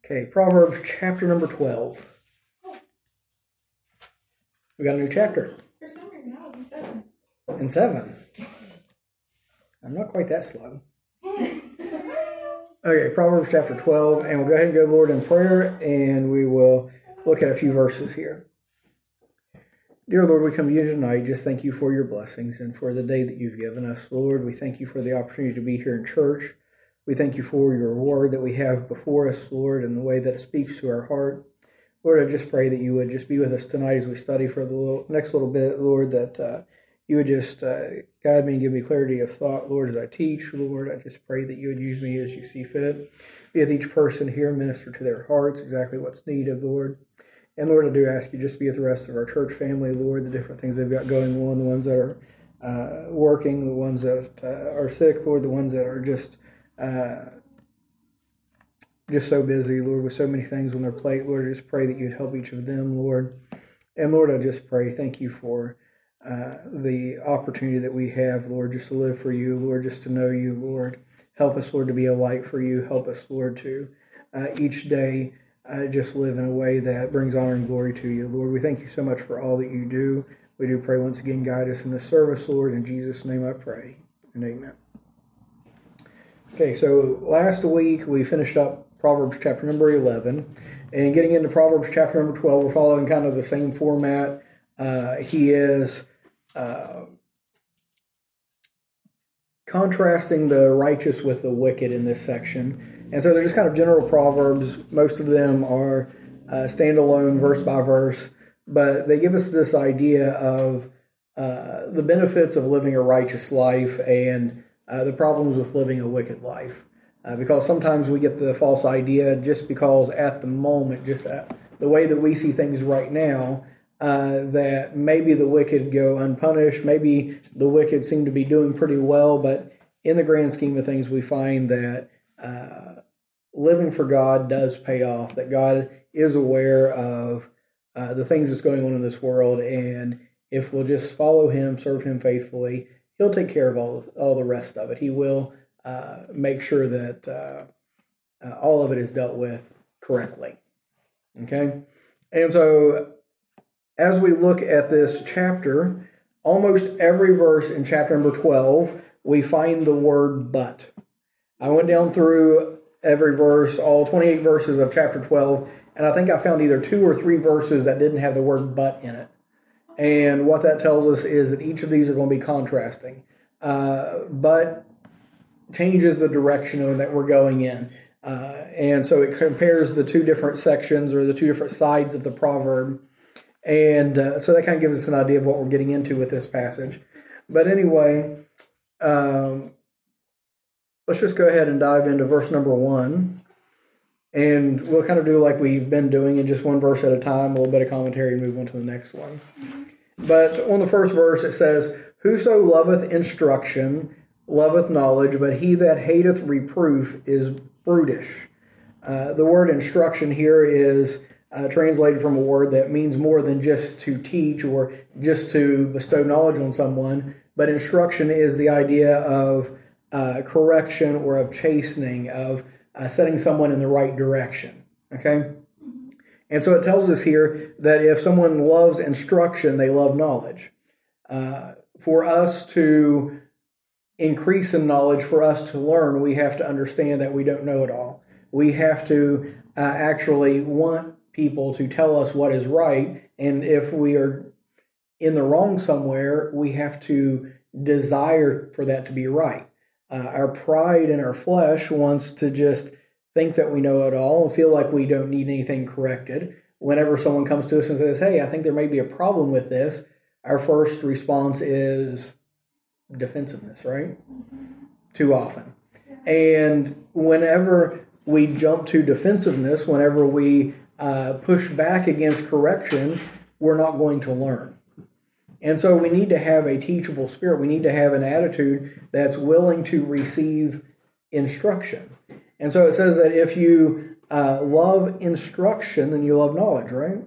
Okay, Proverbs chapter number 12. We got a new chapter. For some reason, I was in 7. In 7? I'm not quite that slow. Okay, Proverbs chapter 12, and we'll go ahead and go, Lord, in prayer, and we will look at a few verses here. Dear Lord, we come to you tonight. Just thank you for your blessings and for the day that you've given us. Lord, we thank you for the opportunity to be here in church. We thank you for your word that we have before us, Lord, and the way that it speaks to our heart. Lord, I just pray that you would just be with us tonight as we study for the next little bit, Lord, that you would just guide me and give me clarity of thought, Lord, as I teach. Lord, I just pray that you would use me as you see fit. Be with each person here, minister to their hearts exactly what's needed, Lord. And Lord, I do ask you just to be with the rest of our church family, Lord, the different things they've got going on, the ones that are working, the ones that are sick, Lord, the ones that are just so busy, Lord, with so many things on their plate. Lord, I just pray that you'd help each of them, Lord. And Lord, I just pray, thank you for the opportunity that we have, Lord, just to live for you, Lord, just to know you, Lord. Help us, Lord, to be a light for you. Help us, Lord, to each day just live in a way that brings honor and glory to you. Lord, we thank you so much for all that you do. We do pray once again, guide us in this service, Lord. In Jesus' name I pray, and amen. Okay, so last week we finished up Proverbs chapter number 11, and getting into Proverbs chapter number 12, we're following kind of the same format. He is contrasting the righteous with the wicked in this section. And so they're just kind of general proverbs. Most of them are standalone, verse by verse, but they give us this idea of the benefits of living a righteous life and the problems with living a wicked life. Because sometimes we get the false idea just because at the moment, just the way that we see things right now, that maybe the wicked go unpunished, maybe the wicked seem to be doing pretty well, but in the grand scheme of things, we find that living for God does pay off, that God is aware of the things that's going on in this world, and if we'll just follow him, serve him faithfully, he'll take care of all the rest of it. He will make sure that all of it is dealt with correctly. Okay? And so as we look at this chapter, almost every verse in chapter number 12, we find the word but. I went down through every verse, all 28 verses of chapter 12, and I think I found either 2 or 3 verses that didn't have the word but in it. And what that tells us is that each of these are going to be contrasting. But changes the direction that we're going in. And so it compares the 2 different sections or the 2 different sides of the proverb. And so that kind of gives us an idea of what we're getting into with this passage. But anyway, let's just go ahead and dive into verse number 1. And we'll kind of do like we've been doing in just one verse at a time, a little bit of commentary, and move on to the next one. But on the first verse it says, "Whoso loveth instruction loveth knowledge, but he that hateth reproof is brutish." The word instruction here is translated from a word that means more than just to teach or just to bestow knowledge on someone, but instruction is the idea of correction or of chastening, of setting someone in the right direction. Okay? And so it tells us here that if someone loves instruction, they love knowledge. For us to increase in knowledge, for us to learn, we have to understand that we don't know it all. We have to actually want people to tell us what is right, and if we are in the wrong somewhere, we have to desire for that to be right. Our pride in our flesh wants to just think that we know it all and feel like we don't need anything corrected. Whenever someone comes to us and says, "Hey, I think there may be a problem with this," our first response is defensiveness, right? Too often. And whenever we jump to defensiveness, whenever we push back against correction, we're not going to learn. And so we need to have a teachable spirit. We need to have an attitude that's willing to receive instruction. And so it says that if you love instruction, then you love knowledge, right?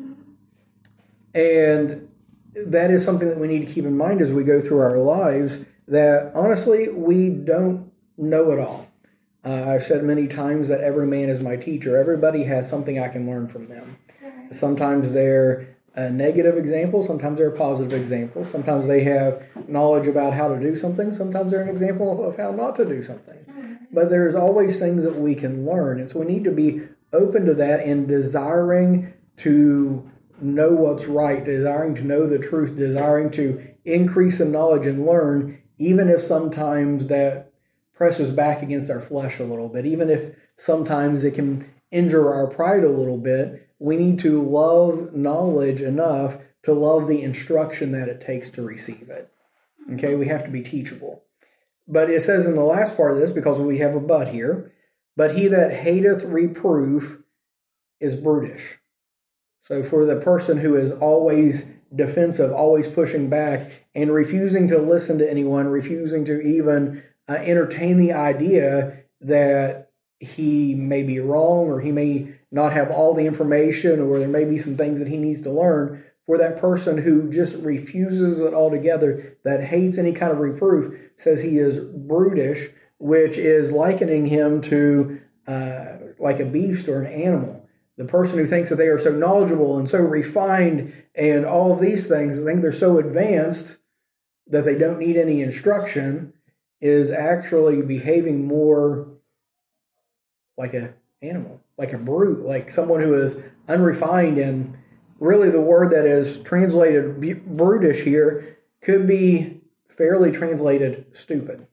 And that is something that we need to keep in mind as we go through our lives, that honestly, we don't know it all. I've said many times that every man is my teacher. Everybody has something I can learn from them. Right. Sometimes they're a negative example. Sometimes they're a positive example. Sometimes they have knowledge about how to do something. Sometimes they're an example of how not to do something. But there's always things that we can learn. And so we need to be open to that and desiring to know what's right, desiring to know the truth, desiring to increase in knowledge and learn, even if sometimes that presses back against our flesh a little bit, even if sometimes it can injure our pride a little bit. We need to love knowledge enough to love the instruction that it takes to receive it. Okay, we have to be teachable. But it says in the last part of this, because we have a but here, but he that hateth reproof is brutish. So for the person who is always defensive, always pushing back, and refusing to listen to anyone, refusing to even entertain the idea that he may be wrong or he may not have all the information or there may be some things that he needs to learn, for that person who just refuses it altogether, that hates any kind of reproof, says he is brutish, which is likening him to like a beast or an animal. The person who thinks that they are so knowledgeable and so refined and all of these things, think they're so advanced that they don't need any instruction, is actually behaving more like an animal, like a brute, like someone who is unrefined. And really the word that is translated brutish here could be fairly translated stupid.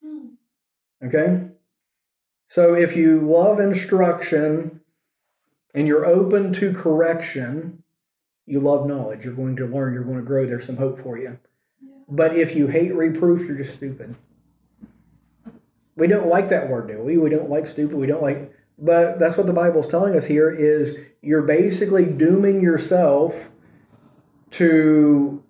Okay? So if you love instruction and you're open to correction, you love knowledge. You're going to learn. You're going to grow. There's some hope for you. Yeah. But if you hate reproof, you're just stupid. We don't like that word, do we? We don't like stupid. We don't like... But that's what the Bible's telling us here is you're basically dooming yourself to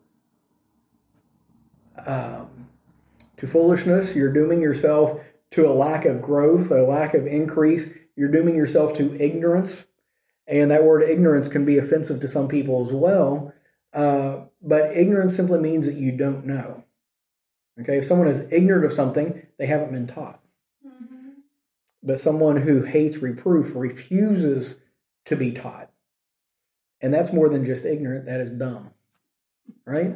foolishness. You're dooming yourself to a lack of growth, a lack of increase. You're dooming yourself to ignorance. And that word ignorance can be offensive to some people as well. But ignorance simply means that you don't know. Okay, if someone is ignorant of something, they haven't been taught. Mm-hmm. But someone who hates reproof refuses to be taught. And that's more than just ignorant, that is dumb. Right?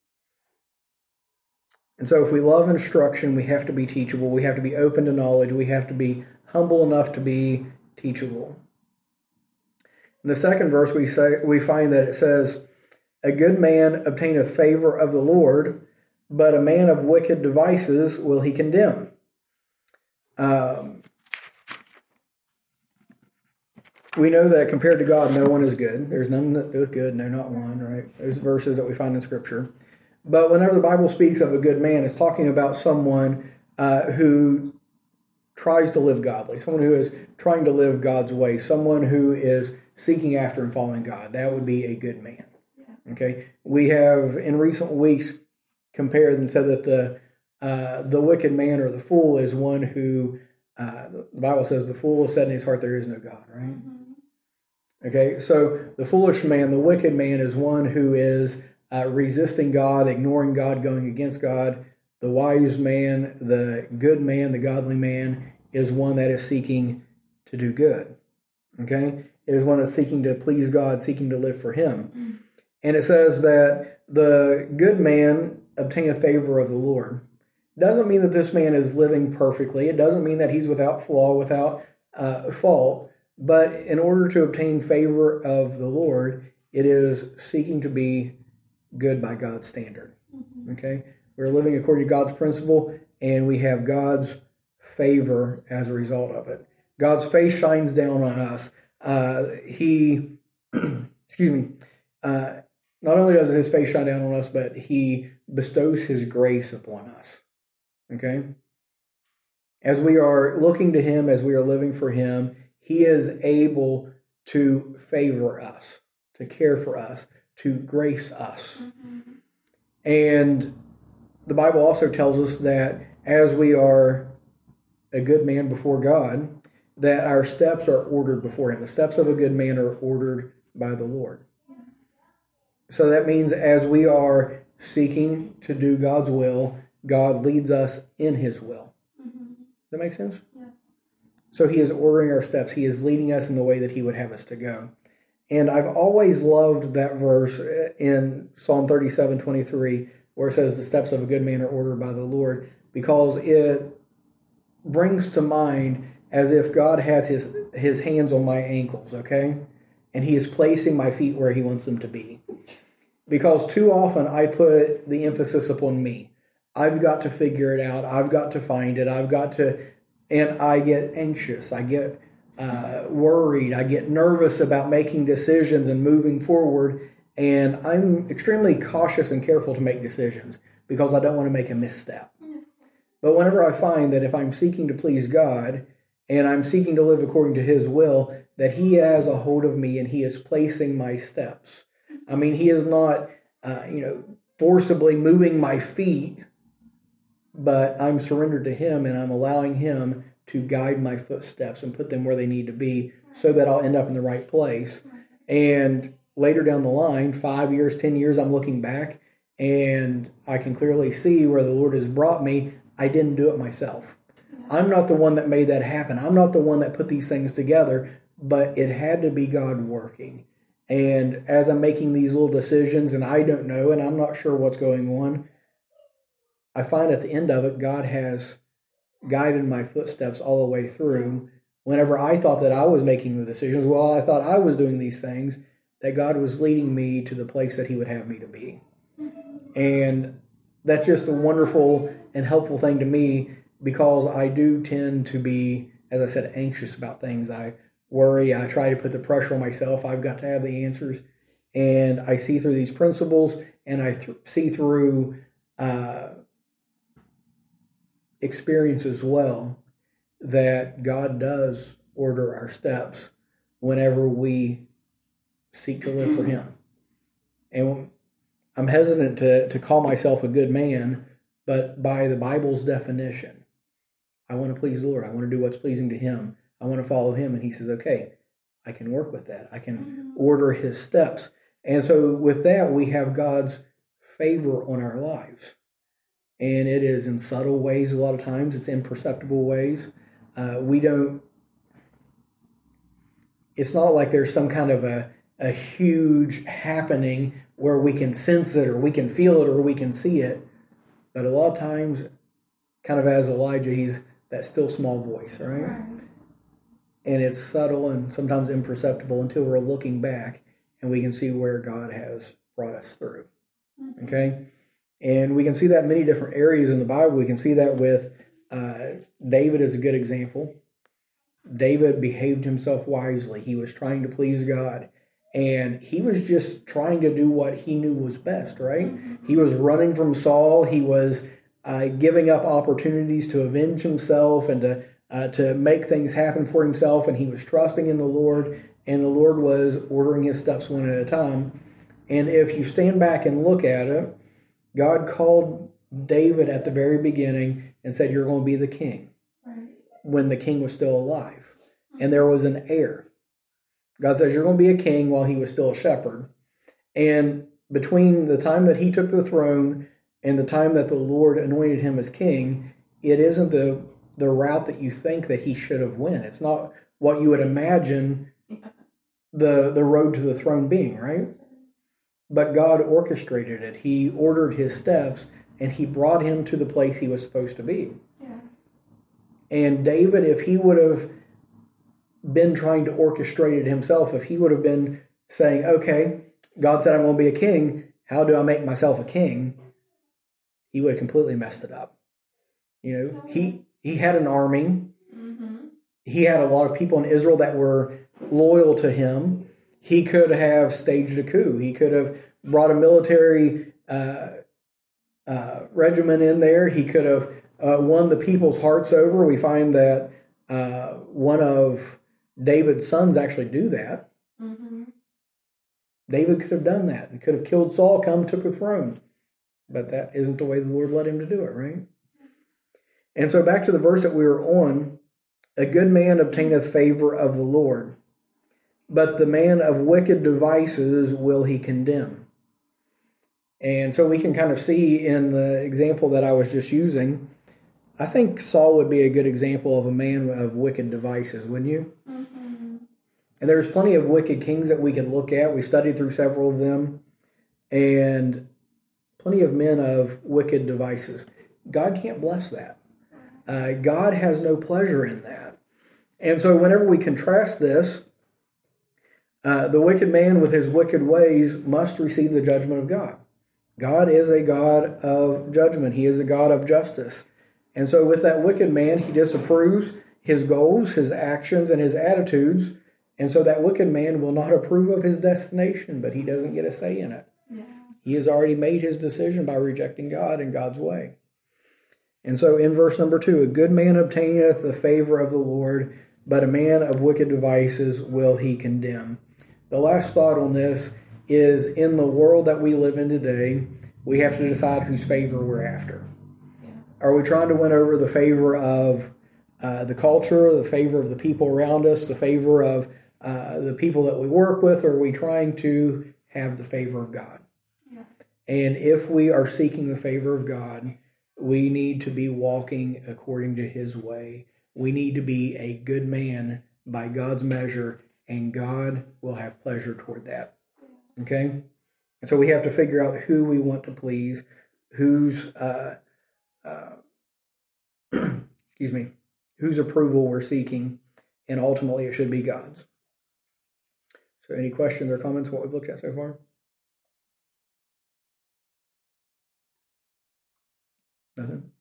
And so if we love instruction, we have to be teachable. We have to be open to knowledge. We have to be humble enough to be teachable. In the second verse, we find that it says, a good man obtaineth favor of the Lord, but a man of wicked devices will he condemn. We know that compared to God, no one is good. There's none that is good, no, not one, right? Those verses that we find in Scripture. But whenever the Bible speaks of a good man, it's talking about someone who tries to live godly, someone who is trying to live God's way, someone who is seeking after and following God. That would be a good man. Yeah. Okay? We have, in recent weeks, compared and said that the wicked man or the fool is one who, the Bible says, the fool has said in his heart there is no God, right? Mm-hmm. Okay, so the foolish man, the wicked man, is one who is resisting God, ignoring God, going against God. The wise man, the good man, the godly man, is one that is seeking to do good. Okay? It is one that's seeking to please God, seeking to live for Him. Mm-hmm. And it says that the good man obtaineth favor of the Lord. It doesn't mean that this man is living perfectly. It doesn't mean that he's without flaw, without fault. But in order to obtain favor of the Lord, it is seeking to be good by God's standard. Mm-hmm. Okay? We're living according to God's principle, and we have God's favor as a result of it. God's face shines down on us. He, not only does His face shine down on us, but He bestows His grace upon us. Okay? As we are looking to Him, as we are living for Him, He is able to favor us, to care for us, to grace us. Mm-hmm. And the Bible also tells us that as we are a good man before God, that our steps are ordered before Him. The steps of a good man are ordered by the Lord. So that means as we are seeking to do God's will, God leads us in His will. Mm-hmm. Does that make sense? Yes. So he is ordering our steps. He is leading us in the way that he would have us to go. And I've always loved that verse in Psalm 37:23, where it says, the steps of a good man are ordered by the Lord, because it brings to mind as if God has his hands on my ankles, okay? And he is placing my feet where he wants them to be. Because too often I put the emphasis upon me. I've got to figure it out. I've got to find it. And I get anxious. I get worried. I get nervous about making decisions and moving forward. And I'm extremely cautious and careful to make decisions because I don't want to make a misstep. But whenever I find that if I'm seeking to please God and I'm seeking to live according to his will, that he has a hold of me and he is placing my steps. I mean, he is not, forcibly moving my feet, but I'm surrendered to him and I'm allowing him to guide my footsteps and put them where they need to be so that I'll end up in the right place. And later down the line, 5 years, 10 years, I'm looking back and I can clearly see where the Lord has brought me. I didn't do it myself. I'm not the one that made that happen. I'm not the one that put these things together, but it had to be God working. And as I'm making these little decisions and I don't know and I'm not sure what's going on, I find at the end of it, God has guided my footsteps all the way through. Whenever I thought that I was making the decisions, I thought I was doing these things, that God was leading me to the place that he would have me to be. And that's just a wonderful and helpful thing to me because I do tend to be, as I said, anxious about things. I worry. I try to put the pressure on myself. I've got to have the answers. And I see through these principles and I see through experience as well that God does order our steps whenever we seek to live for him. And I'm hesitant to call myself a good man, but by the Bible's definition, I want to please the Lord. I want to do what's pleasing to him. I want to follow him. And he says, okay, I can work with that. I can order his steps. And so with that, we have God's favor on our lives. And it is in subtle ways a lot of times. It's imperceptible ways. It's not like there's some kind of a huge happening where we can sense it or we can feel it or we can see it. But a lot of times, kind of as Elijah, he's that still small voice, right? And it's subtle and sometimes imperceptible until we're looking back and we can see where God has brought us through. Okay? And we can see that in many different areas in the Bible. We can see that with David is a good example. David behaved himself wisely. He was trying to please God. And he was just trying to do what he knew was best, right? He was running from Saul. He was giving up opportunities to avenge himself and to make things happen for himself. And he was trusting in the Lord. And the Lord was ordering his steps one at a time. And if you stand back and look at it, God called David at the very beginning and said, you're going to be the king, when the king was still alive. And there was an heir. God says, you're going to be a king while he was still a shepherd. And between the time that he took the throne and the time that the Lord anointed him as king, it isn't the route that you think that he should have went. It's not what you would imagine the road to the throne being, right? But God orchestrated it. He ordered his steps, and he brought him to the place he was supposed to be. Yeah. And David, if he would have been trying to orchestrate it himself, if he would have been saying, okay, God said I'm going to be a king, how do I make myself a king? He would have completely messed it up. He had an army. Mm-hmm. He had a lot of people in Israel that were loyal to him. He could have staged a coup. He could have brought a military regiment in there. He could have won the people's hearts over. We find that one of David's sons actually do that. Mm-hmm. David could have done that and could have killed Saul, took the throne. But that isn't the way the Lord led him to do it, right? And so back to the verse that we were on, a good man obtaineth favor of the Lord, but the man of wicked devices will he condemn. And so we can kind of see in the example that I was just using, I think Saul would be a good example of a man of wicked devices, wouldn't you? Mm-hmm. And there's plenty of wicked kings that we could look at. We studied through several of them, and plenty of men of wicked devices. God can't bless that. God has no pleasure in that. And so whenever we contrast this, the wicked man with his wicked ways must receive the judgment of God. God is a God of judgment. He is a God of justice. And so with that wicked man, he disapproves his goals, his actions, and his attitudes. And so that wicked man will not approve of his destination, but he doesn't get a say in it. Yeah. He has already made his decision by rejecting God and God's way. And so in verse number 2, a good man obtaineth the favor of the Lord, but a man of wicked devices will he condemn. The last thought on this is, in the world that we live in today, we have to decide whose favor we're after. Are we trying to win over the favor of the culture, the favor of the people around us, the favor of the people that we work with, or are we trying to have the favor of God? Yeah. And if we are seeking the favor of God, we need to be walking according to his way. We need to be a good man by God's measure, and God will have pleasure toward that. Okay? And so we have to figure out who we want to please, whose whose approval we're seeking, and ultimately it should be God's. So any questions or comments on what we've looked at so far? Nothing?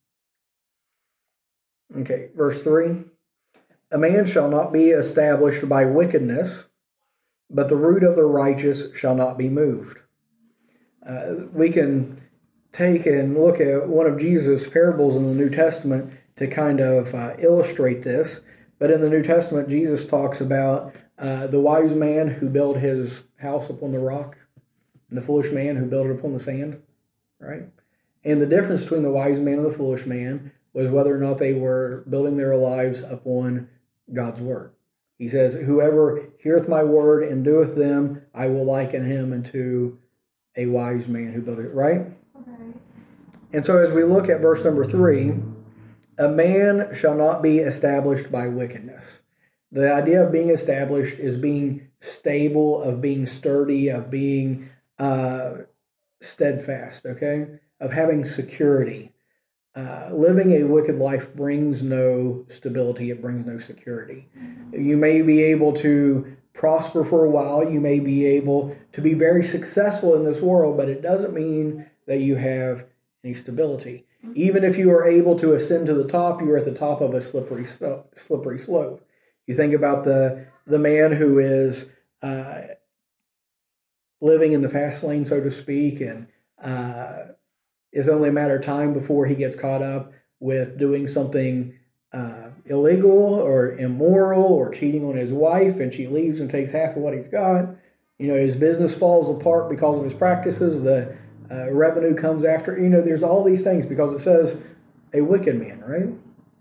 Okay, verse 3. A man shall not be established by wickedness, but the root of the righteous shall not be moved. We can take and look at one of Jesus' parables in the New Testament to kind of illustrate this. But in the New Testament, Jesus talks about the wise man who built his house upon the rock, and the foolish man who built it upon the sand, right? And the difference between the wise man and the foolish man was whether or not they were building their lives upon God's word. He says, whoever heareth my word and doeth them, I will liken him unto a wise man who built it, right? Okay. And so as we look at verse number 3, a man shall not be established by wickedness. The idea of being established is being stable, of being sturdy, of being steadfast, okay? Of having security. Living a wicked life brings no stability. It brings no security. You may be able to prosper for a while. You may be able to be very successful in this world, but it doesn't mean that you have any stability. Even if you are able to ascend to the top, you are at the top of a slippery slope. You think about the man who is living in the fast lane, so to speak, and it's only a matter of time before he gets caught up with doing something illegal or immoral or cheating on his wife, and she leaves and takes half of what he's got. You know, his business falls apart because of his practices. The revenue comes after. You know, there's all these things because it says a wicked man, right?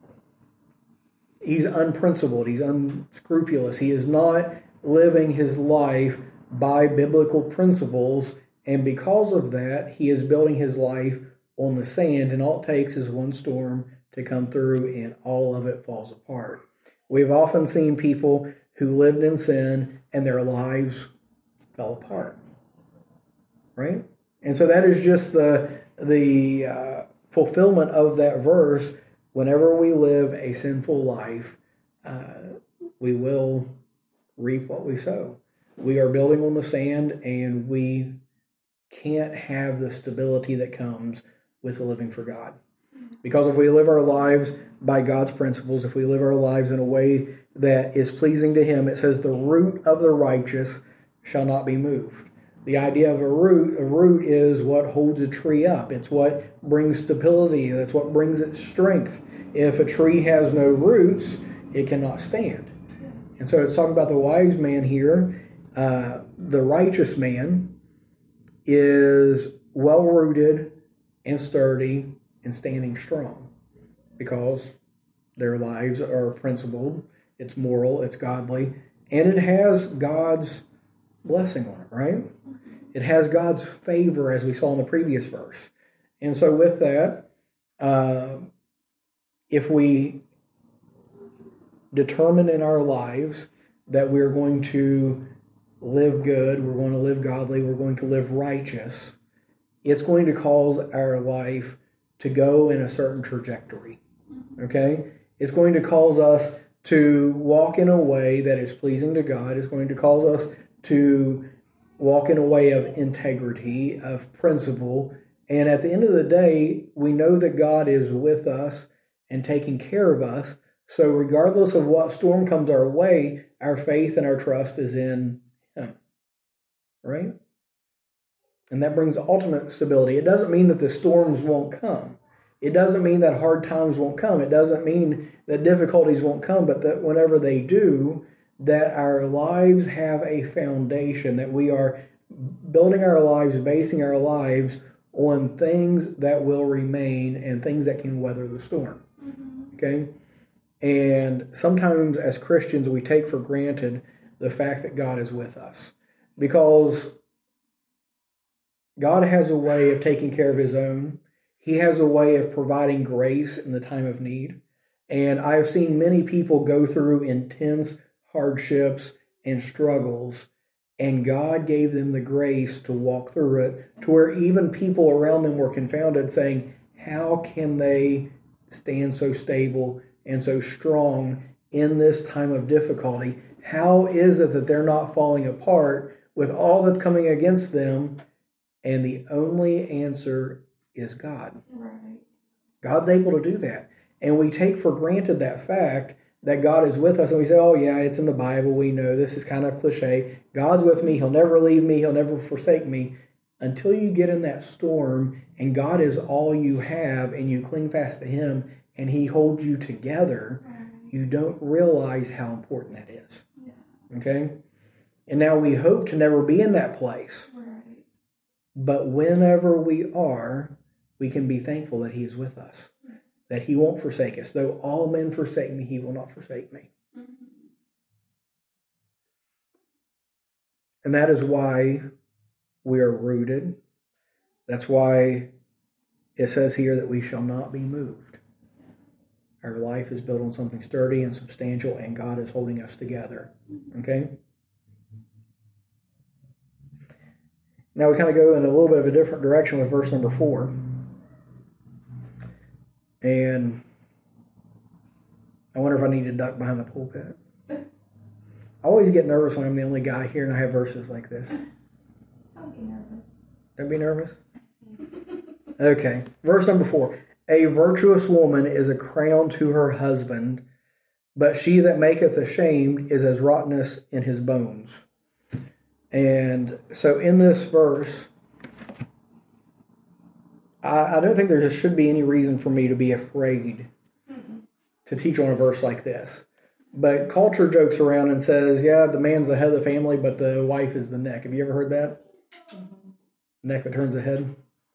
He's unprincipled. He's unscrupulous. He is not living his life by biblical principles. And because of that, he is building his life on the sand, and all it takes is one storm to come through, and all of it falls apart. We've often seen people who lived in sin, and their lives fell apart, right? And so that is just the fulfillment of that verse. Whenever we live a sinful life, we will reap what we sow. We are building on the sand, and we can't have the stability that comes with living for God. Because if we live our lives by God's principles, if we live our lives in a way that is pleasing to him, it says the root of the righteous shall not be moved. The idea of a root is what holds a tree up. It's what brings stability. That's what brings its strength. If a tree has no roots, it cannot stand. And so it's talking about the wise man here. The righteous man is well-rooted and sturdy and standing strong because their lives are principled, it's moral, it's godly, and it has God's blessing on it, right? It has God's favor, as we saw in the previous verse. And so with that, if we determine in our lives that we're going to live good, we're going to live godly, we're going to live righteous, it's going to cause our life to go in a certain trajectory. Okay? It's going to cause us to walk in a way that is pleasing to God. It's going to cause us to walk in a way of integrity, of principle. And at the end of the day, we know that God is with us and taking care of us. So regardless of what storm comes our way, our faith and our trust is in Him. Right? And that brings ultimate stability. It doesn't mean that the storms won't come. It doesn't mean that hard times won't come. It doesn't mean that difficulties won't come, but that whenever they do, that our lives have a foundation, that we are building our lives, basing our lives on things that will remain and things that can weather the storm. Okay? And sometimes as Christians, we take for granted the fact that God is with us, because God has a way of taking care of His own. He has a way of providing grace in the time of need. And I've seen many people go through intense hardships and struggles, and God gave them the grace to walk through it, to where even people around them were confounded, saying, how can they stand so stable and so strong in this time of difficulty? How is it that they're not falling apart with all that's coming against them? And the only answer is God. Right. God's able to do that. And we take for granted that fact that God is with us. And we say, oh yeah, it's in the Bible. We know this is kind of cliche. God's with me. He'll never leave me. He'll never forsake me. Until you get in that storm and God is all you have and you cling fast to Him and He holds you together, you don't realize how important that is. Yeah. Okay? And now we hope to never be in that place. Right. But whenever we are, we can be thankful that He is with us, that He won't forsake us. Though all men forsake me, He will not forsake me. And that is why we are rooted. That's why it says here that we shall not be moved. Our life is built on something sturdy and substantial, and God is holding us together. Okay? Now we kind of go in a little bit of a different direction with verse number 4. And I wonder if I need to duck behind the pulpit. I always get nervous when I'm the only guy here and I have verses like this. Don't be nervous. Don't be nervous? Okay. Verse number 4. A virtuous woman is a crown to her husband, but she that maketh ashamed is as rottenness in his bones. And so in this verse, I don't think there should be any reason for me to be afraid to teach on a verse like this. But culture jokes around and says, yeah, the man's the head of the family, but the wife is the neck. Have you ever heard that? Neck that turns the head?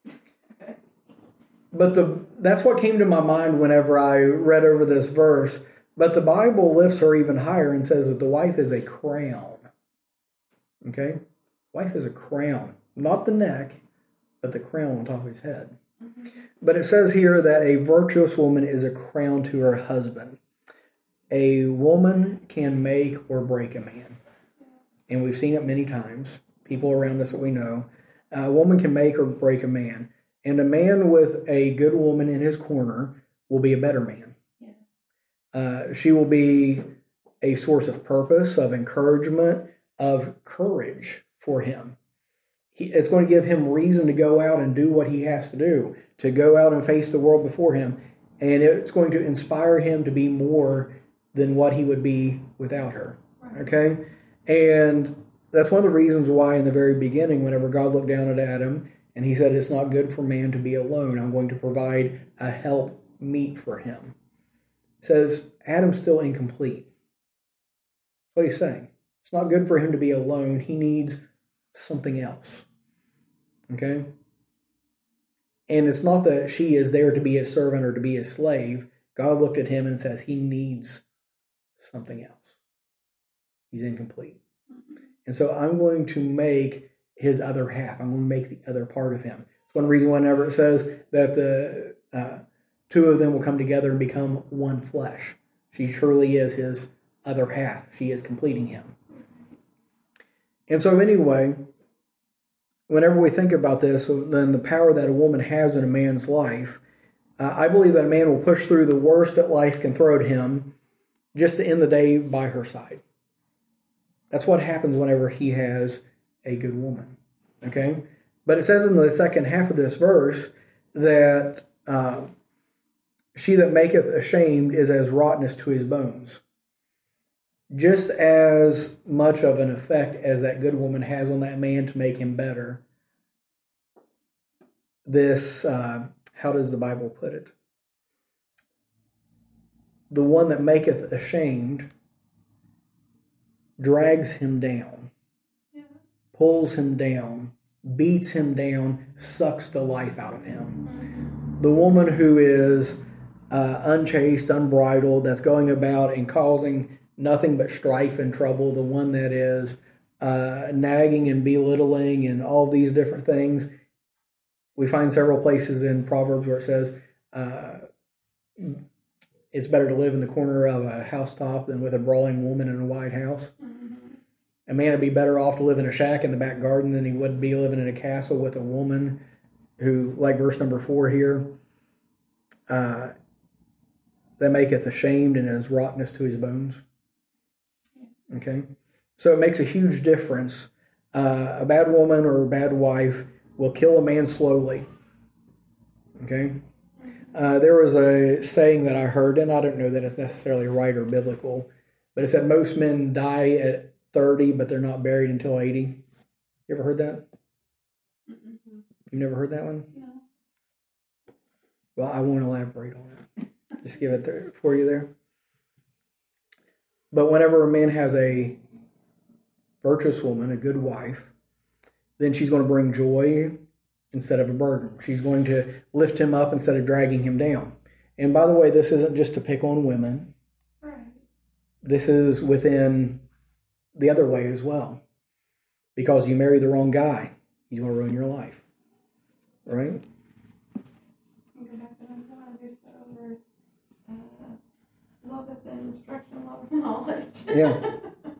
But that's what came to my mind whenever I read over this verse. But the Bible lifts her even higher and says that the wife is a crown. Okay? Wife is a crown. Not the neck, but the crown on top of his head. But it says here that a virtuous woman is a crown to her husband. A woman can make or break a man. And we've seen it many times. People around us that we know. A woman can make or break a man. And a man with a good woman in his corner will be a better man. Yeah. She will be a source of purpose, of encouragement, of courage for him. It's going to give him reason to go out and do what he has to do, to go out and face the world before him. And it's going to inspire him to be more than what he would be without her. Okay? And that's one of the reasons why in the very beginning, whenever God looked down at Adam and He said, it's not good for man to be alone, I'm going to provide a help meet for him. It says, Adam's still incomplete. That's what He's saying. It's not good for him to be alone. He needs something else. Okay? And it's not that she is there to be a servant or to be a slave. God looked at him and says he needs something else. He's incomplete. And so I'm going to make his other half. I'm going to make the other part of him. It's one reason whenever it says that two of them will come together and become one flesh. She truly is his other half. She is completing him. And so anyway, whenever we think about this, then the power that a woman has in a man's life, I believe that a man will push through the worst that life can throw at him just to end the day by her side. That's what happens whenever he has a good woman. Okay? But it says in the second half of this verse that she that maketh ashamed is as rottenness to his bones. Just as much of an effect as that good woman has on that man to make him better, this, how does the Bible put it? The one that maketh ashamed drags him down, pulls him down, beats him down, sucks the life out of him. The woman who is unchaste, unbridled, that's going about and causing nothing but strife and trouble, the one that is nagging and belittling and all these different things. We find several places in Proverbs where it says it's better to live in the corner of a housetop than with a brawling woman in a white house. A man would be better off to live in a shack in the back garden than he would be living in a castle with a woman who, like verse number 4 here, that maketh ashamed and is rottenness to his bones. Okay? So it makes a huge difference. A bad woman or a bad wife will kill a man slowly. Okay? There was a saying that I heard, and I don't know that it's necessarily right or biblical, but it said most men die at 30, but they're not buried until 80. You ever heard that? Mm-hmm. You never heard that one? No. Well, I won't elaborate on it. Just give it there for you there. But whenever a man has a virtuous woman, a good wife, then she's going to bring joy instead of a burden. She's going to lift him up instead of dragging him down. And by the way, this isn't just to pick on women. Right. This is within the other way as well. Because you marry the wrong guy, he's going to ruin your life. Right? Love it, then instruction, love and knowledge. Yeah.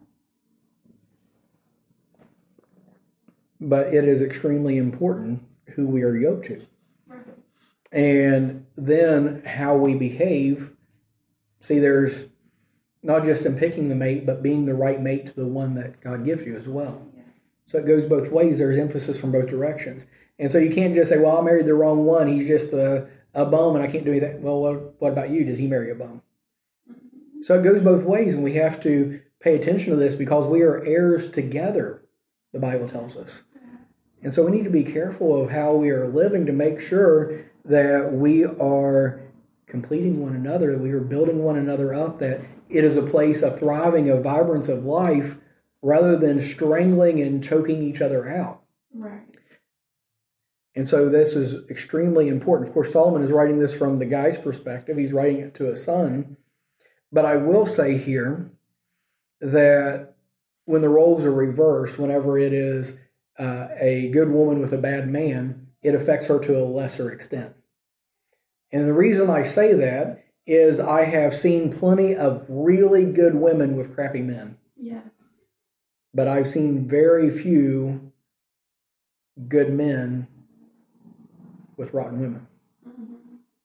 But it is extremely important who we are yoked to. Right. And then how we behave. See, there's not just in picking the mate, but being the right mate to the one that God gives you as well. Yes. So it goes both ways. There's emphasis from both directions. And so you can't just say, well, I married the wrong one. He's just a bum and I can't do anything. Well, what about you? Did he marry a bum? Mm-hmm. So it goes both ways, and we have to pay attention to this because we are heirs together, the Bible tells us. And so we need to be careful of how we are living to make sure that we are completing one another, that we are building one another up, that it is a place of thriving, of vibrance of life, rather than strangling and choking each other out. Right. And so this is extremely important. Of course, Solomon is writing this from the guy's perspective. He's writing it to a son. But I will say here that when the roles are reversed, whenever it is a good woman with a bad man, it affects her to a lesser extent. And the reason I say that is I have seen plenty of really good women with crappy men. Yes. But I've seen very few good men with rotten women. Mm-hmm.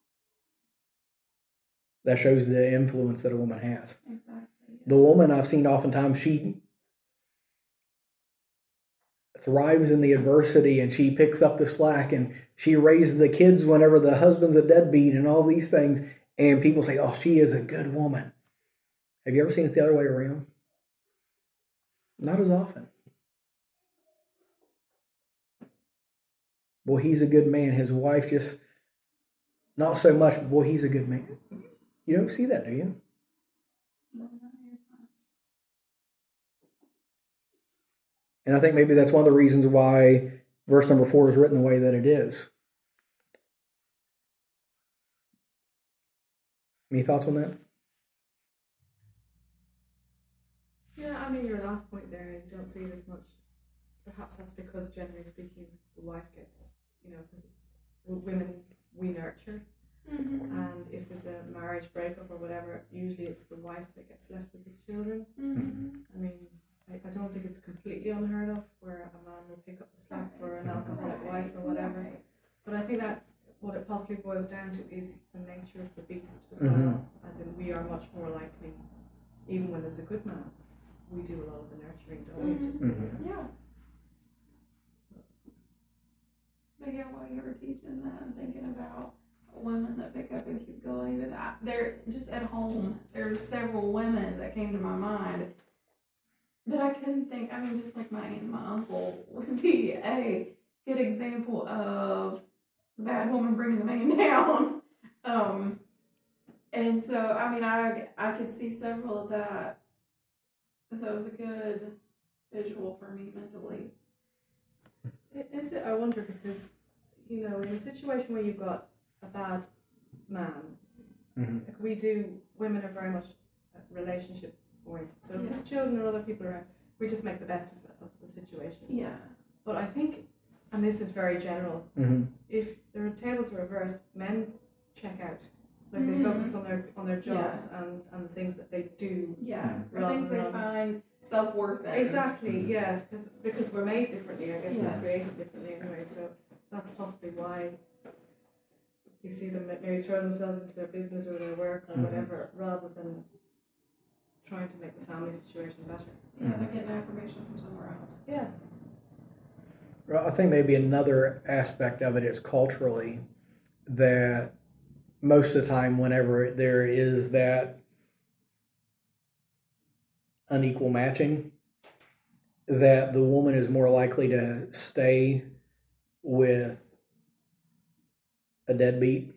That shows the influence that a woman has. Exactly. The woman I've seen oftentimes, she thrives in the adversity and she picks up the slack and she raises the kids whenever the husband's a deadbeat and all these things. And people say, oh, she is a good woman. Have you ever seen it the other way around? Not as often. Boy, he's a good man. His wife just, not so much, but boy, he's a good man. You don't see that, do you? And I think maybe that's one of the reasons why verse number 4 is written the way that it is. Any thoughts on that? Yeah, I mean, your last point there, you don't see it as much. Perhaps that's because, generally speaking, the wife gets, because women, we nurture. And if there's a marriage breakup or whatever, usually it's the wife that gets left with the children. I mean, I don't think it's completely unheard of where a man will pick up the slack for an alcoholic wife or whatever. But I think that what it possibly boils down to is the nature of the beast as well. As in, we are much more likely, even when there's a good man, we do a lot of the nurturing, don't we? It's just Yeah. But yeah, while you were teaching that, I'm thinking about women that pick up and keep going. And they're just at home. There's several women that came to my mind, but I couldn't think. I mean, just like my aunt and my uncle would be a good example of the bad woman bringing the man down. And so, I mean, I could see several of that. So it was a good visual for me mentally. Is it? I wonder because, in a situation where you've got a bad man, like women are very much relationship oriented. So if there's children or other people around, we just make the best of the situation. Yeah. But I think, and this is very general, if the tables are reversed, men check out. Like they focus on their jobs and the things that they do. Yeah. Or things they find self-worth in. Exactly, yeah. Because we're made differently, I guess we're created differently anyway. So that's possibly why you see them maybe throw themselves into their business or their work or whatever, rather than trying to make the family situation better. Yeah, they're getting affirmation from somewhere else. Yeah. Well, I think maybe another aspect of it is culturally that most of the time whenever there is that unequal matching, that the woman is more likely to stay with a deadbeat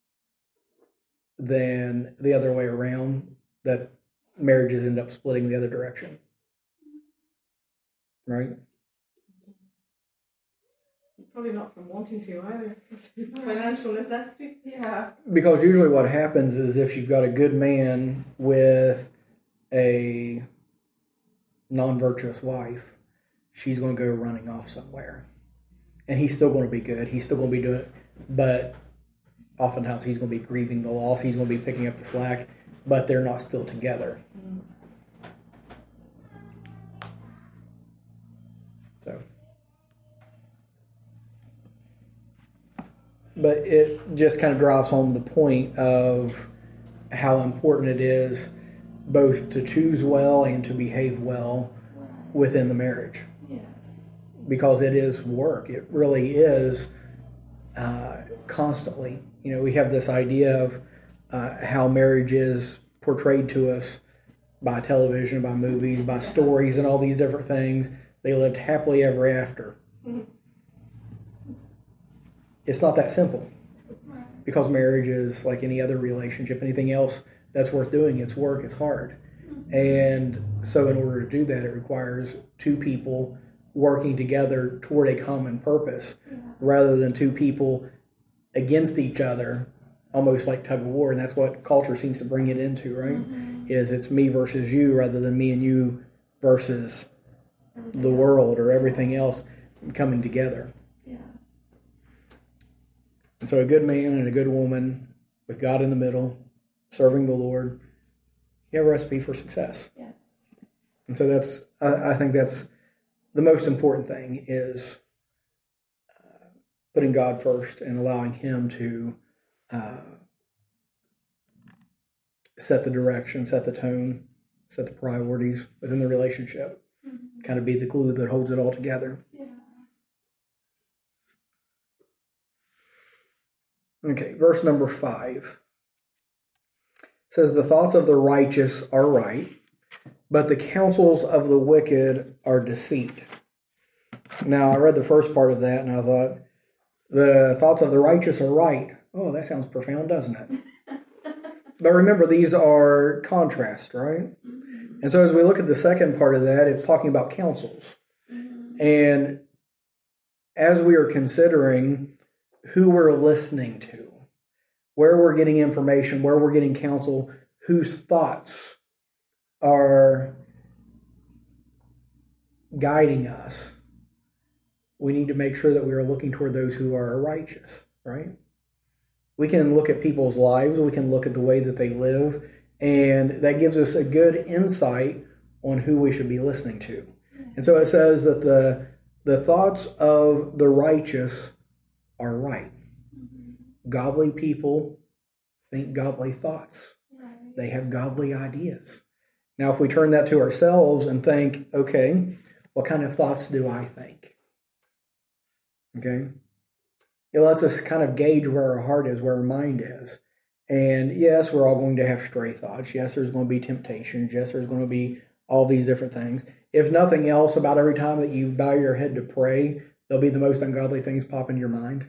than the other way around, that marriages end up splitting the other direction. Right? Probably not from wanting to either. Financial necessity. Yeah. Because usually what happens is if you've got a good man with a non-virtuous wife, she's going to go running off somewhere. And he's still going to be good. He's still going to be doing it. But oftentimes he's going to be grieving the loss. He's going to be picking up the slack. But they're not still together. So. But it just kind of drives home the point of how important it is both to choose well and to behave well within the marriage. Yes. Because it is work. It really is constantly. We have this idea of how marriage is portrayed to us by television, by movies, by stories, and all these different things. They lived happily ever after. It's not that simple, because marriage is like any other relationship, anything else that's worth doing. It's work, it's hard. And so in order to do that, it requires two people working together toward a common purpose, rather than two people against each other, almost like tug of war. And that's what culture seems to bring it into, right? Is it's me versus you rather than me and you versus the world or everything else coming together. And so a good man and a good woman with God in the middle, serving the Lord, you have a recipe for success. Yes. And so I think that's the most important thing, is putting God first and allowing Him to set the direction, set the tone, set the priorities within the relationship. Kind of be the glue that holds it all together. Okay, verse number 5 says, "The thoughts of the righteous are right, but the counsels of the wicked are deceit." Now, I read the first part of that, and I thought, the thoughts of the righteous are right. Oh, that sounds profound, doesn't it? But remember, these are contrast, right? And so as we look at the second part of that, it's talking about counsels. And as we are considering who we're listening to, where we're getting information, where we're getting counsel, whose thoughts are guiding us, we need to make sure that we are looking toward those who are righteous, right? We can look at people's lives. We can look at the way that they live. And that gives us a good insight on who we should be listening to. And so it says that the thoughts of the righteous are right. Godly people think godly thoughts. They have godly ideas. Now, if we turn that to ourselves and think, okay, what kind of thoughts do I think? Okay? It lets us kind of gauge where our heart is, where our mind is. And yes, we're all going to have stray thoughts. Yes, there's going to be temptations. Yes, there's going to be all these different things. If nothing else, about every time that you bow your head to pray, there'll be the most ungodly things pop into your mind.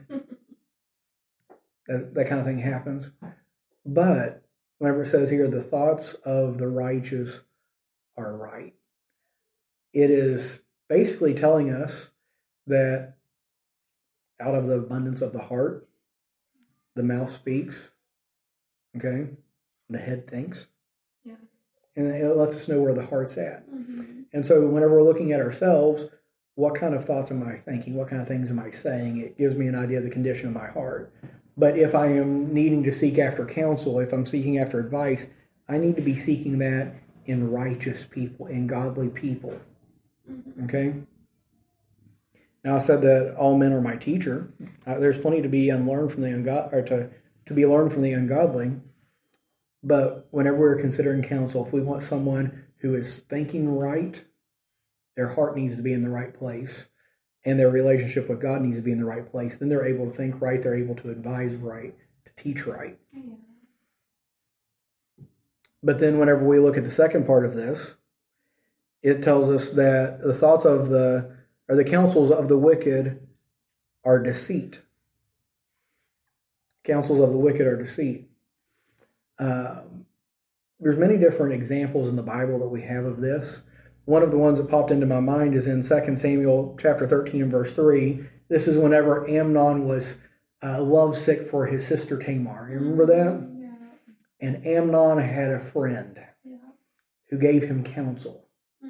That kind of thing happens. But whenever it says here, the thoughts of the righteous are right, it is basically telling us that out of the abundance of the heart, the mouth speaks. Okay? The head thinks. Yeah. And it lets us know where the heart's at. And so whenever we're looking at ourselves, what kind of thoughts am I thinking? What kind of things am I saying? It gives me an idea of the condition of my heart. But if I am needing to seek after counsel, if I'm seeking after advice, I need to be seeking that in righteous people, in godly people. Okay? Now, I said that all men are my teacher. There's plenty to be unlearned from the ungodly, or to be learned from the ungodly. But whenever we're considering counsel, if we want someone who is thinking right, their heart needs to be in the right place, and their relationship with God needs to be in the right place. Then they're able to think right, they're able to advise right, to teach right. Yeah. But then whenever we look at the second part of this, it tells us that the thoughts of the counsels of the wicked are deceit. Counsels of the wicked are deceit. There's many different examples in the Bible that we have of this. One of the ones that popped into my mind is in 2 Samuel chapter 13 and verse 3. This is whenever Amnon was lovesick for his sister Tamar. You remember that? Yeah. And Amnon had a friend who gave him counsel.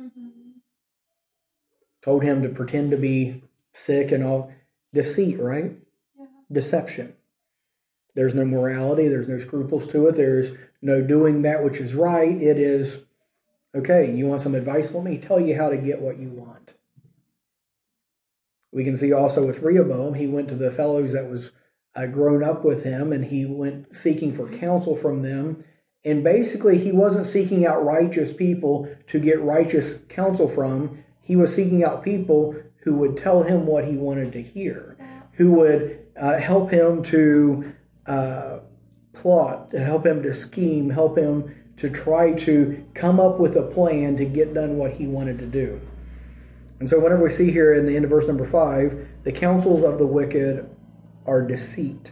Told him to pretend to be sick and all. Deceit, right? Yeah. Deception. There's no morality. There's no scruples to it. There's no doing that which is right. It is, okay, you want some advice? Let me tell you how to get what you want. We can see also with Rehoboam, he went to the fellows that was grown up with him, and he went seeking for counsel from them. And basically, he wasn't seeking out righteous people to get righteous counsel from. He was seeking out people who would tell him what he wanted to hear, who would help him to plot, to help him to scheme, help him to try to come up with a plan to get done what he wanted to do. And so whenever we see here in the end of verse number 5, the counsels of the wicked are deceit.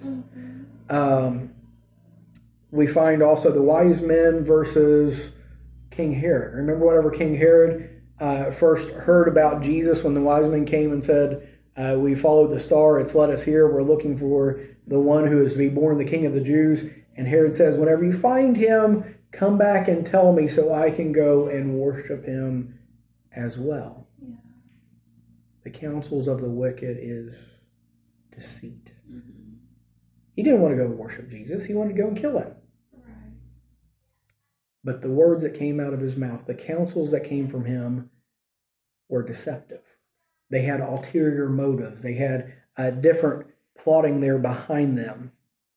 We find also the wise men versus King Herod. Remember whenever King Herod first heard about Jesus, when the wise men came and said, we followed the star, it's led us here, we're looking for the one who is to be born the King of the Jews. And Herod says, whenever you find him, come back and tell me so I can go and worship him as well. Yeah. The counsels of the wicked is deceit. He didn't want to go worship Jesus. He wanted to go and kill him. Right. But the words that came out of his mouth, the counsels that came from him, were deceptive. They had ulterior motives. They had different plotting there behind them.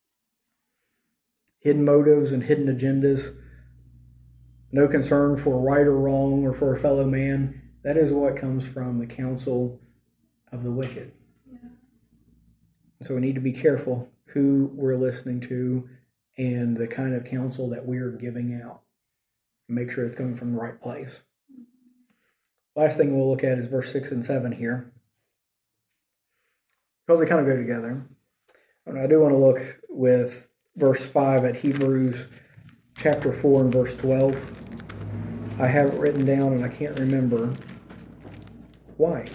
Hidden motives and hidden agendas. No concern for right or wrong or for a fellow man. That is what comes from the counsel of the wicked. Yeah. So we need to be careful who we're listening to and the kind of counsel that we are giving out. Make sure it's coming from the right place. Last thing we'll look at is verse 6 and 7 here, because they kind of go together. And I do want to look with verse 5 at Hebrews chapter 4 and verse 12. I have it written down and I can't remember why.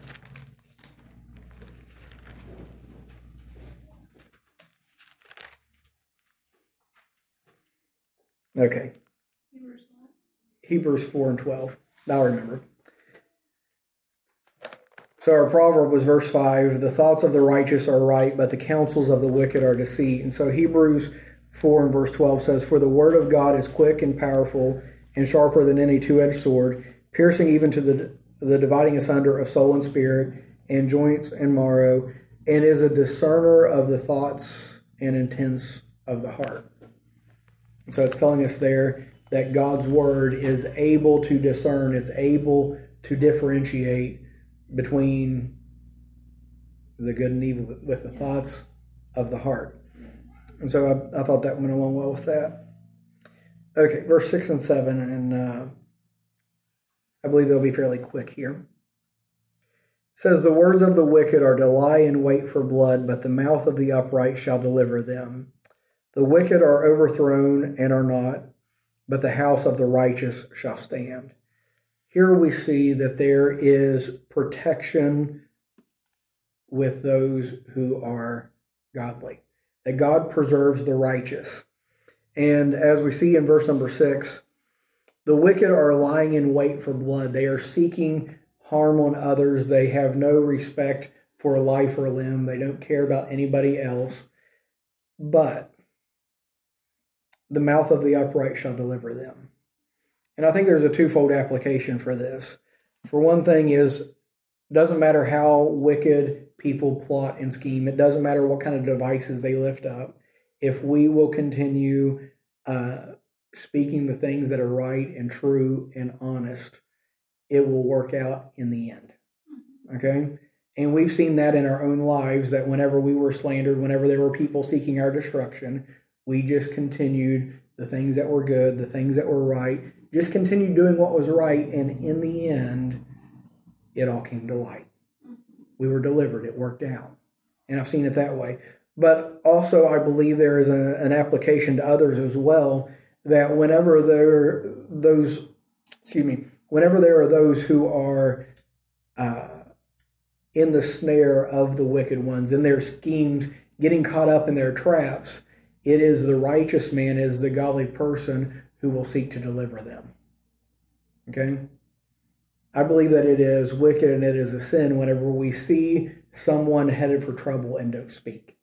Okay. Hebrews 4 and 12. I'll remember. So our proverb was verse 5, the thoughts of the righteous are right, but the counsels of the wicked are deceit. And so Hebrews 4 and verse 12 says, for the word of God is quick and powerful and sharper than any two-edged sword, piercing even to the dividing asunder of soul and spirit and joints and marrow, and is a discerner of the thoughts and intents of the heart. And so it's telling us there that God's word is able to discern, it's able to differentiate between the good and evil with the thoughts of the heart. And so I thought that went along well with that. Okay, verse 6 and 7, and I believe they'll be fairly quick here. It says, the words of the wicked are to lie in wait for blood, but the mouth of the upright shall deliver them. The wicked are overthrown and are not, but the house of the righteous shall stand. Here we see that there is protection with those who are godly, that God preserves the righteous. And as we see in verse number 6, the wicked are lying in wait for blood. They are seeking harm on others. They have no respect for life or limb. They don't care about anybody else. But the mouth of the upright shall deliver them. And I think there's a twofold application for this. For one thing is, it doesn't matter how wicked people plot and scheme. It doesn't matter what kind of devices they lift up. If we will continue speaking the things that are right and true and honest, it will work out in the end. Okay? And we've seen that in our own lives, that whenever we were slandered, whenever there were people seeking our destruction, we just continued the things that were good, the things that were right, just continued doing what was right, and in the end, it all came to light. We were delivered. It worked out. And I've seen it that way. But also, I believe there is an application to others as well, that whenever there are those who are in the snare of the wicked ones, in their schemes, getting caught up in their traps, it is the righteous man, is the godly person who will seek to deliver them. Okay? I believe that it is wicked and it is a sin whenever we see someone headed for trouble and don't speak.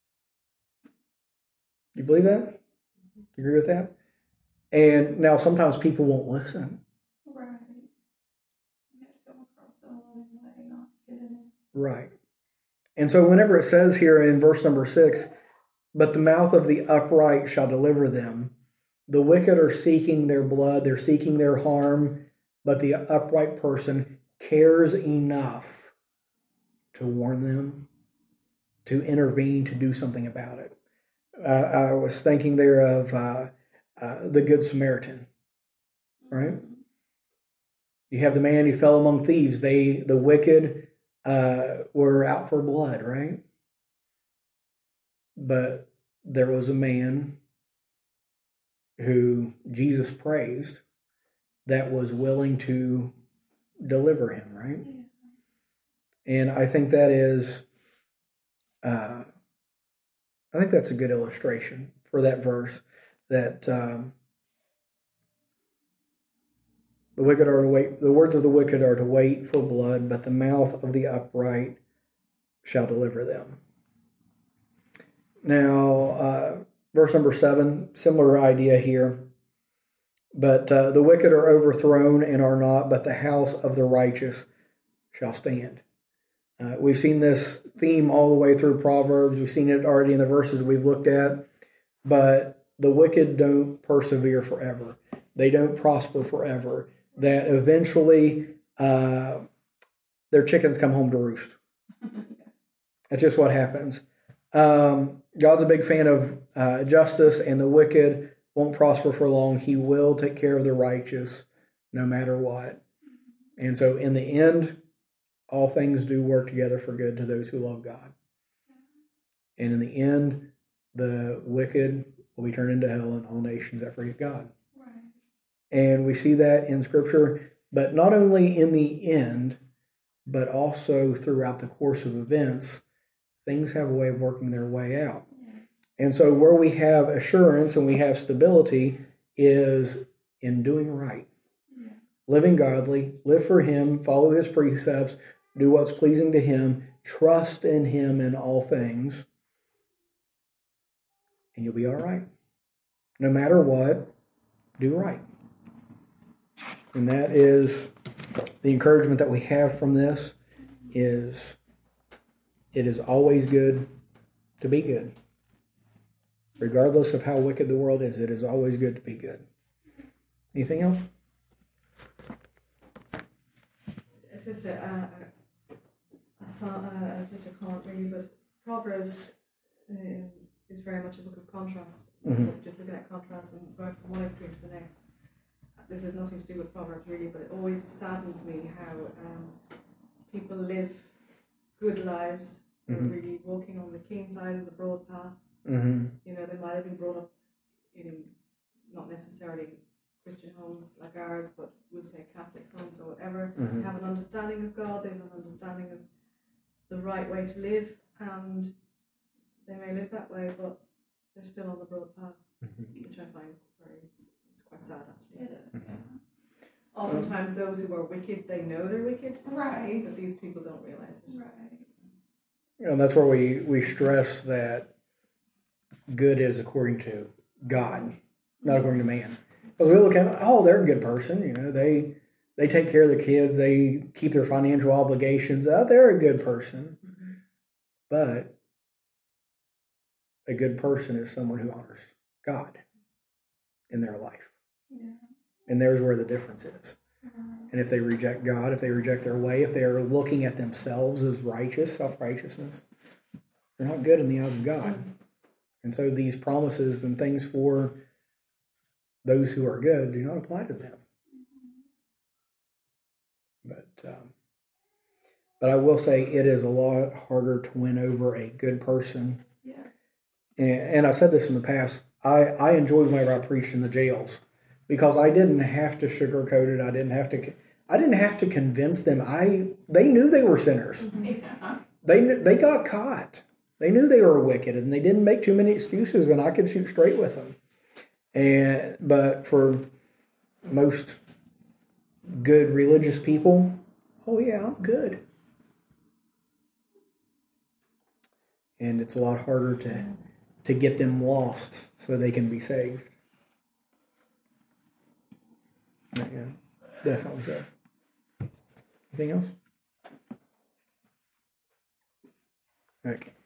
You believe that? You agree with that? And now sometimes people won't listen. Right. You have to come across it along the way, not get in it. Right. And so whenever it says here in verse number 6, but the mouth of the upright shall deliver them, the wicked are seeking their blood, they're seeking their harm, but the upright person cares enough to warn them, to intervene, to do something about it. I was thinking there of the Good Samaritan, right? You have the man who fell among thieves. The wicked were out for blood, right? But there was a man who Jesus praised that was willing to deliver him, right? Yeah. And I think that is, I think that's a good illustration for that verse, that the wicked are to wait. The words of the wicked are to wait for blood, but the mouth of the upright shall deliver them. Now, verse number 7, similar idea here. But the wicked are overthrown and are not, but the house of the righteous shall stand. We've seen this theme all the way through Proverbs. We've seen it already in the verses we've looked at. But the wicked don't persevere forever. They don't prosper forever. That eventually their chickens come home to roost. That's just what happens. God's a big fan of justice, and the wicked won't prosper for long. He will take care of the righteous no matter what. And so in the end, all things do work together for good to those who love God. And in the end, the wicked will be turned into hell, and all nations that forget God. Right. And we see that in Scripture, but not only in the end, but also throughout the course of events, things have a way of working their way out. And so where we have assurance and we have stability is in doing right. Living godly, live for Him, follow His precepts, do what's pleasing to Him, trust in Him in all things, and you'll be all right. No matter what, do right. And that is the encouragement that we have from this is it is always good to be good. Regardless of how wicked the world is, it is always good to be good. Anything else? It's just just a comment really, but Proverbs is very much a book of contrast. Mm-hmm. Just looking at contrast and going from one extreme to the next. This has nothing to do with Proverbs really, but it always saddens me how people live good lives. They're really walking on the clean side of the broad path. Mm-hmm. You know, they might have been brought up in not necessarily Christian homes like ours, but we'll say Catholic homes or whatever. Mm-hmm. They have an understanding of God, they have an understanding of the right way to live, and they may live that way, but they're still on the broad path, which I find it's quite sad actually. It is, yeah. Oftentimes those who are wicked, they know they're wicked, Right. but these people don't realize it. Right. And that's where we stress that good is according to God, not according to man. Because we look at them, oh, they're a good person. You know, they take care of their kids. They keep their financial obligations. They're a good person. Mm-hmm. But a good person is someone who honors God in their life. Yeah. And there's where the difference is. And if they reject God, if they reject their way, if they are looking at themselves as righteous, self-righteousness, they're not good in the eyes of God. And so these promises and things for those who are good do not apply to them. But I will say it is a lot harder to win over a good person. Yeah. And I've said this in the past. I enjoyed whenever I preached in the jails because I didn't have to sugarcoat it. I didn't have to convince them. They knew they were sinners. Yeah. They got caught. They knew they were wicked, and they didn't make too many excuses, and I could shoot straight with them. But for most good religious people, oh yeah, I'm good. And it's a lot harder to get them lost so they can be saved. Yeah, definitely so. Anything else? Okay.